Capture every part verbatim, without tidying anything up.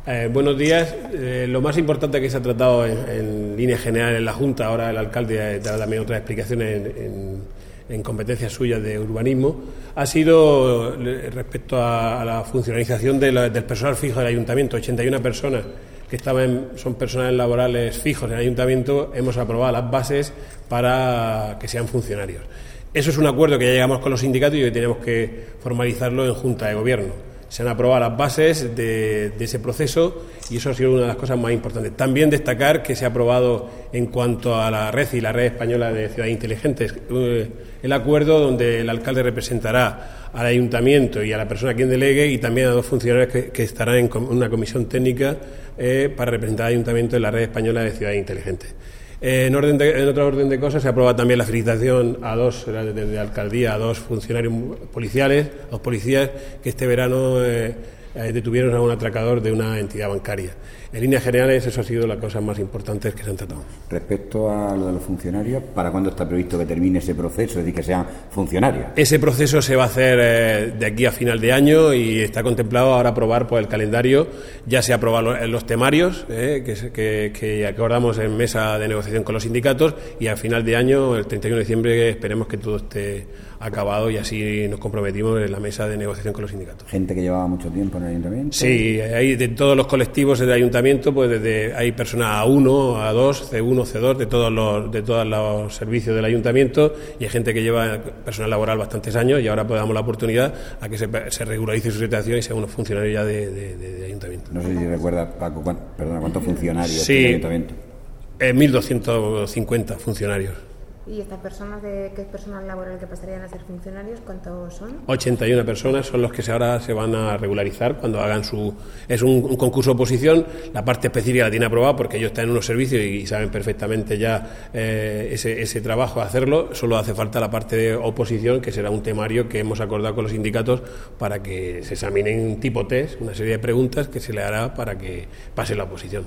Eh, buenos días. Eh, lo más importante que se ha tratado en, en líneas generales en la Junta, ahora el alcalde dará también otras explicaciones en, en, en competencias suyas de urbanismo, ha sido respecto a, a la funcionalización de la, del personal fijo del ayuntamiento. ochenta y una personas que estaban, son personales laborales fijos en el ayuntamiento, hemos aprobado las bases para que sean funcionarios. Eso es un acuerdo que ya llegamos con los sindicatos y que tenemos que formalizarlo en Junta de Gobierno. Se han aprobado las bases de, de ese proceso y eso ha sido una de las cosas más importantes. También destacar que se ha aprobado en cuanto a la red y la red española de ciudades inteligentes el acuerdo donde el alcalde representará al ayuntamiento y a la persona a quien delegue y también a dos funcionarios que, que estarán en una comisión técnica eh, para representar al ayuntamiento en la red española de ciudades inteligentes. Eh, en, orden de, en otro orden de cosas, se aprueba también la felicitación a dos, de, de alcaldía, a dos funcionarios policiales, a dos policías que este verano eh, eh, detuvieron a un atracador de una entidad bancaria. En líneas generales, eso ha sido las cosas más importantes que se han tratado. Respecto a lo de los funcionarios, ¿para cuándo está previsto que termine ese proceso, es decir, que sean funcionarios? Ese proceso se va a hacer eh, de aquí a final de año y está contemplado ahora aprobar por el calendario. Ya se aprobaron los temarios eh, que, que, que acordamos en mesa de negociación con los sindicatos y a final de año, el treinta y uno de diciembre, esperemos que todo esté acabado y así nos comprometimos en la mesa de negociación con los sindicatos. ¿Gente que llevaba mucho tiempo en el ayuntamiento? Sí, hay de todos los colectivos del ayuntamiento, pues desde hay personas A uno, A dos, C uno, C dos, de todos los de todos los servicios del ayuntamiento y hay gente que lleva personal laboral bastantes años y ahora pues damos la oportunidad a que se, se regularice su situación y sea unos funcionarios ya de, de, de, de ayuntamiento. No sé si recuerda, Paco, ¿cuántos, perdona, ¿cuántos funcionarios sí, tiene el ayuntamiento? Eh, mil doscientos cincuenta funcionarios. ¿Y estas personas de qué es personal laboral que pasarían a ser funcionarios? ¿Cuántos son? ochenta y una personas son los que ahora se van a regularizar cuando hagan su... Es un, un concurso de oposición, la parte específica la tiene aprobada porque ellos están en unos servicios y saben perfectamente ya eh, ese, ese trabajo hacerlo, solo hace falta la parte de oposición, que será un temario que hemos acordado con los sindicatos para que se examinen un tipo test, una serie de preguntas que se le hará para que pase la oposición.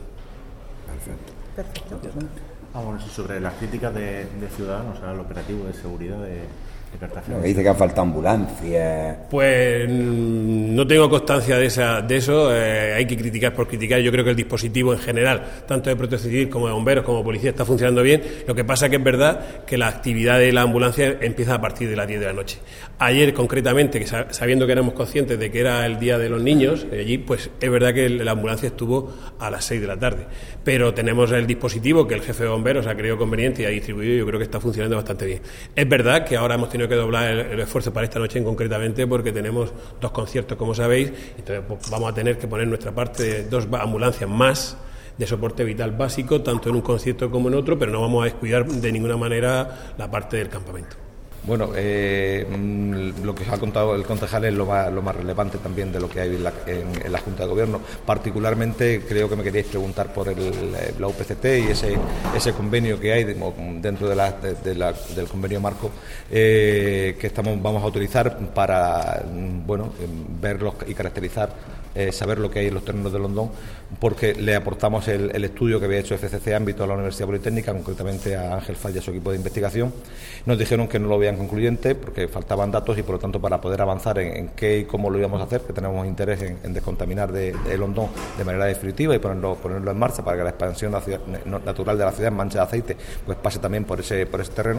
Perfecto. Perfecto. Ah, bueno, sobre las críticas de, de Ciudadanos al operativo de seguridad de, de Cartagena. No, dice que han faltado ambulancias. Pues no tengo constancia de, esa, de eso, eh, hay que criticar por criticar. Yo creo que el dispositivo en general, tanto de protección civil como de bomberos, como policía, está funcionando bien. Lo que pasa que es verdad que la actividad de la ambulancia empieza a partir de las diez de la noche. Ayer, concretamente, que sabiendo que éramos conscientes de que era el Día de los Niños, allí, pues es verdad que la ambulancia estuvo a las seis de la tarde. Pero tenemos el dispositivo que el jefe de bomberos ha creído conveniente y ha distribuido y yo creo que está funcionando bastante bien. Es verdad que ahora hemos tenido que doblar el, el esfuerzo para esta noche en concretamente porque tenemos dos conciertos, como sabéis, entonces pues, vamos a tener que poner nuestra parte de dos ambulancias más de soporte vital básico, tanto en un concierto como en otro, pero no vamos a descuidar de ninguna manera la parte del campamento. Bueno, eh, lo que os ha contado el concejal es lo más, lo más relevante también de lo que hay en la, en, en la Junta de Gobierno. Particularmente creo que me queríais preguntar por el, la U P C T y ese, ese convenio que hay dentro de la, de, de la, del convenio marco eh, que estamos vamos a utilizar para bueno verlos y caracterizar. Eh, saber lo que hay en los terrenos de Londón, porque le aportamos el, el estudio que había hecho F C C Ámbito a la Universidad Politécnica, concretamente a Ángel Falla y a su equipo de investigación. Nos dijeron que no lo veían concluyente porque faltaban datos y, por lo tanto, para poder avanzar en, en qué y cómo lo íbamos a hacer, que tenemos interés en, en descontaminar de, de Londón de manera definitiva y ponerlo, ponerlo en marcha para que la expansión de la ciudad, natural de la ciudad en mancha de aceite pues pase también por ese, por ese terreno.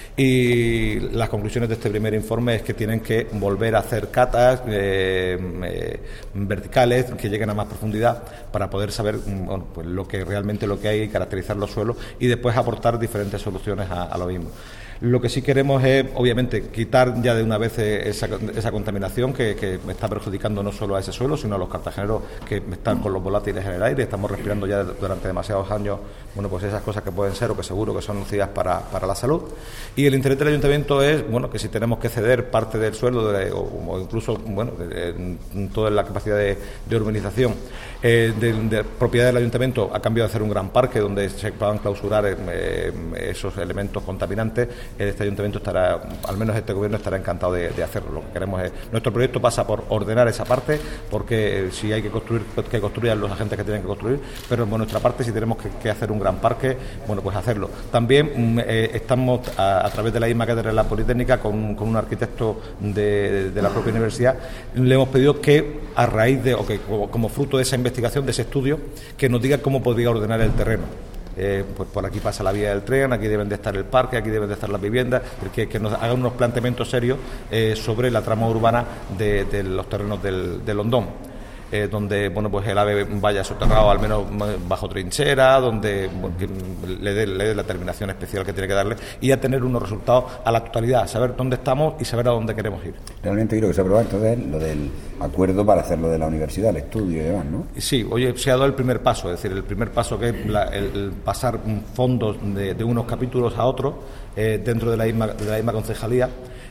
Y las conclusiones de este primer informe es que tienen que volver a hacer catas eh, eh, verticales que lleguen a más profundidad para poder saber bueno, pues lo que realmente lo que hay y caracterizar los suelos y después aportar diferentes soluciones a, a lo mismo. Lo que sí queremos es, obviamente, quitar ya de una vez esa, esa contaminación que, que me está perjudicando no solo a ese suelo, sino a los cartageneros que están con los volátiles en el aire. Estamos respirando ya durante demasiados años, bueno, pues esas cosas que pueden ser o que seguro que son nocivas para, para la salud. Y el interés del ayuntamiento es, bueno, que si tenemos que ceder parte del suelo de, o, o incluso, bueno, de, de, toda la capacidad de, de urbanización eh, de, de propiedad del ayuntamiento a cambio de hacer un gran parque donde se puedan clausurar eh, esos elementos contaminantes, este ayuntamiento estará, al menos este gobierno estará encantado de, de hacerlo. Lo que queremos es, nuestro proyecto pasa por ordenar esa parte, porque si hay que construir, que construyan los agentes que tienen que construir, pero por nuestra parte, si tenemos que, que hacer un gran parque, bueno, pues hacerlo. También eh, estamos a, a través de la misma cátedra de la Politécnica con, con un arquitecto de, de la propia universidad, le hemos pedido que a raíz de, o que como fruto de esa investigación, de ese estudio, que nos diga cómo podría ordenar el terreno. Eh, pues por aquí pasa la vía del tren, aquí deben de estar el parque, aquí deben de estar las viviendas, que, que nos hagan unos planteamientos serios eh, sobre la trama urbana de, de los terrenos del, del Hondón. Eh, donde bueno pues el AVE vaya soterrado al menos bajo trinchera, donde bueno, le dé le dé la terminación especial que tiene que darle, y a tener unos resultados a la totalidad, saber dónde estamos y saber a dónde queremos ir. Realmente creo que se ha aprobado entonces lo del acuerdo para hacerlo de la universidad, el estudio y demás, ¿no? Sí, oye, se ha dado el primer paso, es decir, el primer paso que es la, el, el pasar fondos de, de unos capítulos a otros eh, dentro de la misma, de la misma concejalía.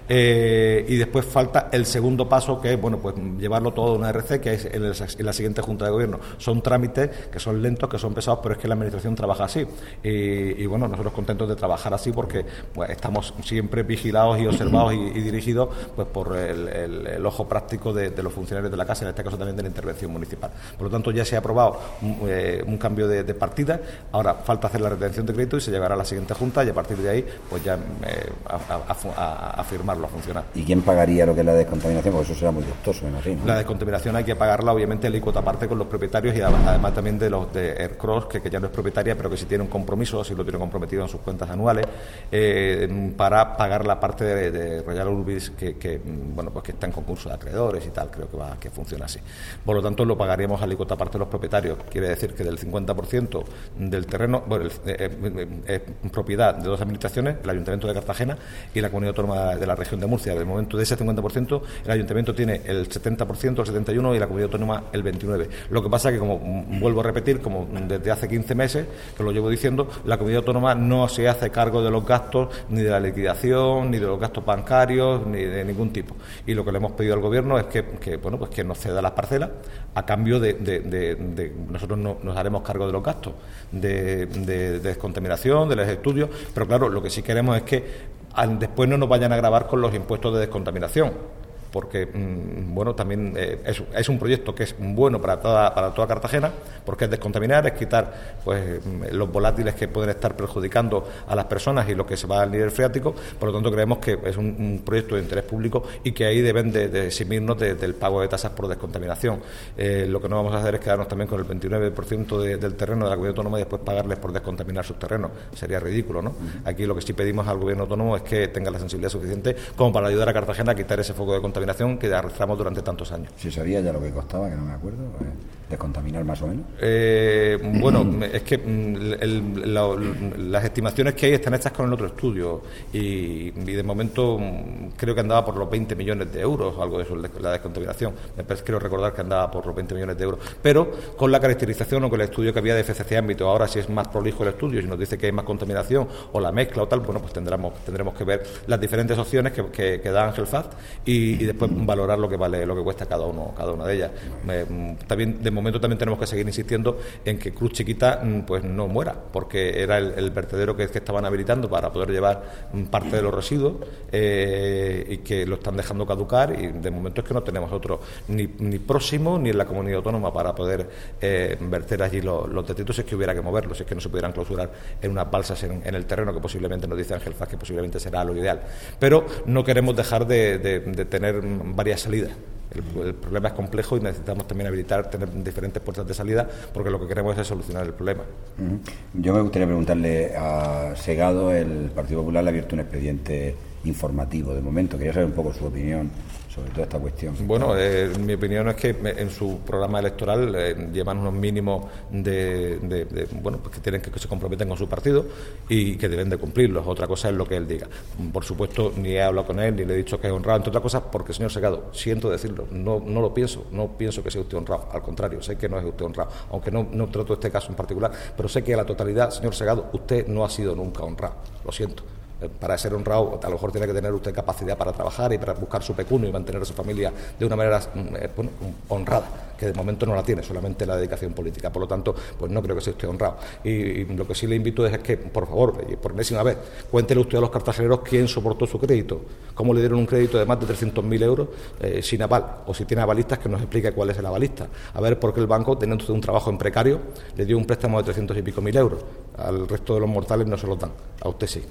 Eh, y después falta el segundo paso, que es bueno pues llevarlo todo a una R C, que es en, el, en la siguiente Junta de Gobierno. Son trámites que son lentos, que son pesados, pero es que la Administración trabaja así. Y, y bueno, nosotros contentos de trabajar así porque pues, estamos siempre vigilados y observados y, y dirigidos pues por el, el, el ojo práctico de, de los funcionarios de la Casa, en este caso también de la intervención municipal. Por lo tanto, ya se ha aprobado un, eh, un cambio de, de partida. Ahora falta hacer la retención de crédito y se llevará a la siguiente Junta, y a partir de ahí pues ya eh, a, a, a, a firmarlo, a funcionar. ¿Y quién pagaría lo que es la descontaminación? Porque eso será muy costoso, me imagino, ¿no? La descontaminación hay que pagarla, obviamente, el alícuota aparte con los propietarios, y además también de los de Aircross, que, que ya no es propietaria, pero que sí tiene un compromiso, sí lo tiene comprometido en sus cuentas anuales, eh, para pagar la parte de, de Royal Urbis que, que bueno pues que está en concurso de acreedores y tal, creo que va que funciona así. Por lo tanto, lo pagaríamos alícuota aparte de los propietarios. Quiere decir que del cincuenta por ciento del terreno, bueno, es eh, eh, eh, propiedad de dos administraciones, el Ayuntamiento de Cartagena y la Comunidad Autónoma de la Región de Murcia. De momento, de ese cincuenta por ciento, el Ayuntamiento tiene el setenta por ciento, el setenta y uno por ciento, y la Comunidad Autónoma el veintinueve por ciento. Lo que pasa es que, como vuelvo a repetir, como desde hace quince meses, que lo llevo diciendo, la Comunidad Autónoma no se hace cargo de los gastos, ni de la liquidación, ni de los gastos bancarios, ni de ningún tipo. Y lo que le hemos pedido al Gobierno es que, que bueno, pues que nos ceda las parcelas, a cambio de, de, de, de nosotros no, nos haremos cargo de los gastos de, de, de descontaminación, de los estudios, pero claro, lo que sí queremos es que después no nos vayan a gravar con los impuestos de descontaminación, porque mmm, bueno también eh, es, es un proyecto que es bueno para toda para toda Cartagena, porque es descontaminar, es quitar pues los volátiles que pueden estar perjudicando a las personas y lo que se va al nivel freático. Por lo tanto, creemos que es un, un proyecto de interés público y que ahí deben de, de eximirnos de, del pago de tasas por descontaminación. Eh, lo que no vamos a hacer es quedarnos también con el veintinueve por ciento de, del terreno de la Comunidad Autónoma y después pagarles por descontaminar sus terrenos. Sería ridículo, ¿no? Uh-huh. Aquí lo que sí pedimos al Gobierno autónomo es que tenga la sensibilidad suficiente como para ayudar a Cartagena a quitar ese foco de contaminación que arrastramos durante tantos años. ¿Se sabía ya lo que costaba, que no me acuerdo, eh, descontaminar más o menos? Eh, bueno, es que el, el, la, las estimaciones que hay están hechas con el otro estudio y, y de momento creo que andaba por los veinte millones de euros o algo de eso, la descontaminación. Me parece, creo recordar que andaba por los veinte millones de euros, pero con la caracterización o con el estudio que había de F C C ámbito. Ahora, si es más prolijo el estudio, si nos dice que hay más contaminación o la mezcla o tal, bueno, pues tendremos tendremos que ver las diferentes opciones que, que, que da Ángel Faz y, y después valorar lo que vale, lo que cuesta cada uno, cada una de ellas. Eh, también de momento también tenemos que seguir insistiendo en que Cruz Chiquita pues no muera, porque era el, el vertedero que, que estaban habilitando para poder llevar parte de los residuos eh, y que lo están dejando caducar, y de momento es que no tenemos otro ni, ni próximo ni en la comunidad autónoma para poder eh, verter allí los, los detritos, si es que hubiera que moverlos, si es que no se pudieran clausurar en unas balsas en, en el terreno, que posiblemente nos dice Ángel Faz que posiblemente será lo ideal. Pero no queremos dejar de, de, de tener varias salidas. El, el problema es complejo y necesitamos también habilitar, tener diferentes puertas de salida, porque lo que queremos es solucionar el problema. Uh-huh. Yo me gustaría preguntarle a Segado, el Partido Popular le ha abierto un expediente informativo de momento. Quería saber un poco su opinión sobre toda esta cuestión. Bueno, eh, mi opinión es que en su programa electoral eh, llevan unos mínimos de, de, de bueno, pues que tienen que, que se comprometen con su partido y que deben de cumplirlos. Otra cosa es lo que él diga. Por supuesto, ni he hablado con él ni le he dicho que es honrado, entre otras cosas, porque, señor Segado, siento decirlo, no, no lo pienso, no pienso que sea usted honrado, al contrario, sé que no es usted honrado, aunque no, no trato este caso en particular, pero sé que a la totalidad, señor Segado, usted no ha sido nunca honrado, lo siento. Para ser honrado, a lo mejor tiene que tener usted capacidad para trabajar y para buscar su pecunio y mantener a su familia de una manera eh, bueno, honrada, que de momento no la tiene, solamente la dedicación política. Por lo tanto, pues no creo que sea usted honrado. Y, y lo que sí le invito es que, por favor, y por enésima vez, cuéntele usted a los cartageneros quién soportó su crédito, cómo le dieron un crédito de más de trescientos mil euros eh, sin aval, o si tiene avalistas, que nos explique cuál es el avalista. A ver por qué el banco, teniendo usted un trabajo en precario, le dio un préstamo de trescientos y pico mil euros. Al resto de los mortales no se los dan, a usted sí.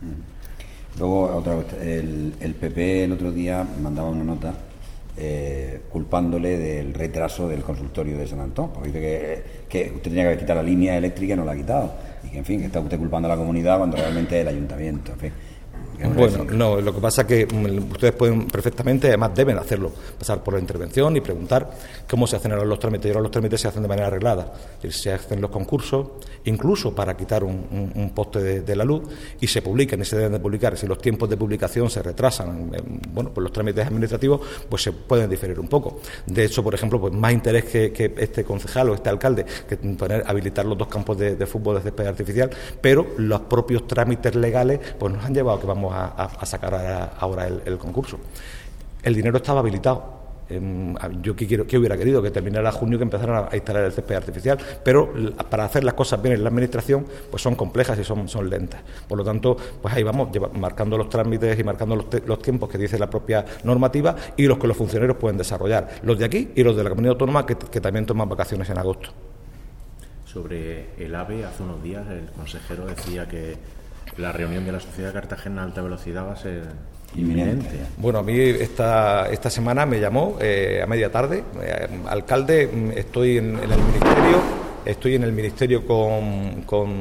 Luego, otra vez, el, el P P el otro día mandaba una nota eh, culpándole del retraso del consultorio de San Antón, porque dice que, que usted tenía que quitar la línea eléctrica y no la ha quitado, y que, en fin, que está usted culpando a la comunidad cuando realmente es el ayuntamiento, en fin. Bueno, no, lo que pasa es que ustedes pueden perfectamente, además deben hacerlo, pasar por la intervención y preguntar cómo se hacen ahora los trámites. Y ahora los trámites se hacen de manera arreglada, se hacen los concursos, incluso para quitar un, un, un poste de, de la luz, y se publican y se deben de publicar. Si los tiempos de publicación se retrasan, bueno, pues los trámites administrativos pues se pueden diferir un poco. De hecho, por ejemplo, pues más interés que, que este concejal o este alcalde que poner habilitar los dos campos de, de fútbol de césped artificial, pero los propios trámites legales pues nos han llevado a que vamos a, a, a sacar ahora, ahora el, el concurso. El dinero estaba habilitado. Yo que quiero, que hubiera querido que terminara junio, que empezaran a instalar el césped artificial, pero para hacer las cosas bien en la administración pues son complejas y son, son lentas. Por lo tanto, pues ahí vamos lleva, marcando los trámites y marcando los, te, los tiempos que dice la propia normativa y los que los funcionarios pueden desarrollar, los de aquí y los de la comunidad autónoma que, que también toman vacaciones en agosto. Sobre el AVE, hace unos días el consejero decía que la reunión de la Sociedad Cartagena de Alta Velocidad va a ser inminente. Bueno, a mí esta, esta semana me llamó eh, a media tarde, eh, alcalde, estoy en, en el ministerio, estoy en el ministerio con, con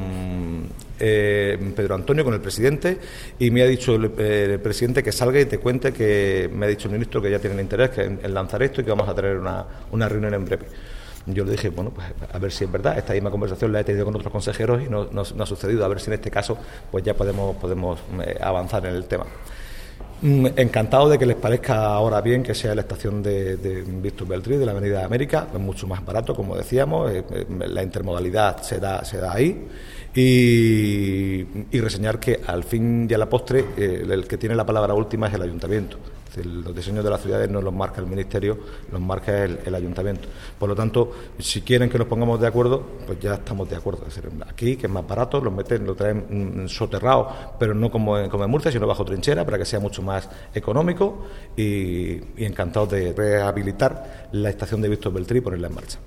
eh, Pedro Antonio, con el presidente, y me ha dicho el, eh, el presidente que salga y te cuente que me ha dicho el ministro que ya tienen interés que en, en lanzar esto y que vamos a tener una, una reunión en breve. Yo le dije, bueno, pues a ver si es verdad. Esta misma conversación la he tenido con otros consejeros y no, no, no ha sucedido. A ver si en este caso pues ya podemos, podemos eh, avanzar en el tema. Mm, encantado de que les parezca ahora bien que sea la estación de, de Víctor Beltrí, de la Avenida de América. Es mucho más barato, como decíamos. Eh, eh, la intermodalidad se da, se da ahí. Y, y reseñar que al fin y a la postre eh, el que tiene la palabra última es el ayuntamiento. Es decir, los diseños de las ciudades no los marca el ministerio, los marca el, el ayuntamiento. Por lo tanto, si quieren que nos pongamos de acuerdo, pues ya estamos de acuerdo. Es decir, aquí, que es más barato, lo meten, lo traen soterrado, pero no como en, como en Murcia, sino bajo trinchera, para que sea mucho más económico, y, y encantados de rehabilitar la estación de Víctor Beltrí y ponerla en marcha.